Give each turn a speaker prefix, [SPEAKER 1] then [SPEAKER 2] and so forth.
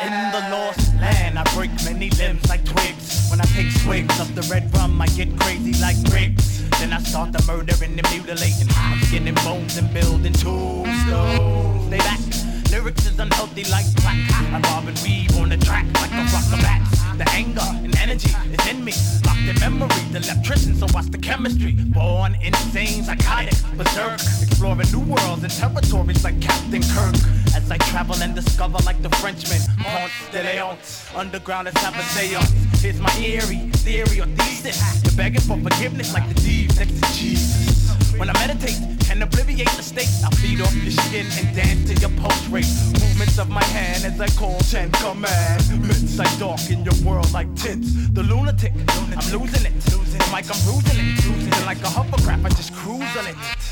[SPEAKER 1] In the lost land, I break many limbs like twigs. When I take swigs of the red rum, I get crazy like Briggs. Then I start the murdering and mutilating. I'm skinning bones and building tombstones. Stay back, lyrics is unhealthy like crack. I bob and weave on the track like a flock of bats. The anger and energy is in me, locked in memory, the electrician, so what's the chemistry? Born insane, psychotic, berserk, exploring new worlds and territories like Captain Kirk. As I travel and discover like the Frenchman, Ponce de Leon, underground let's have a seance. Here's my eerie theory or thesis, you're begging for forgiveness like the thieves next to Jesus. When I meditate and obliviate the state, I feed off your skin and dance to your pulse rate. Movements of my hand as I call 10 commandments. I darken your world like tints. The lunatic, I'm losing it. The mic, I'm losing it. Losing it like a hovercraft, I just cruise on it.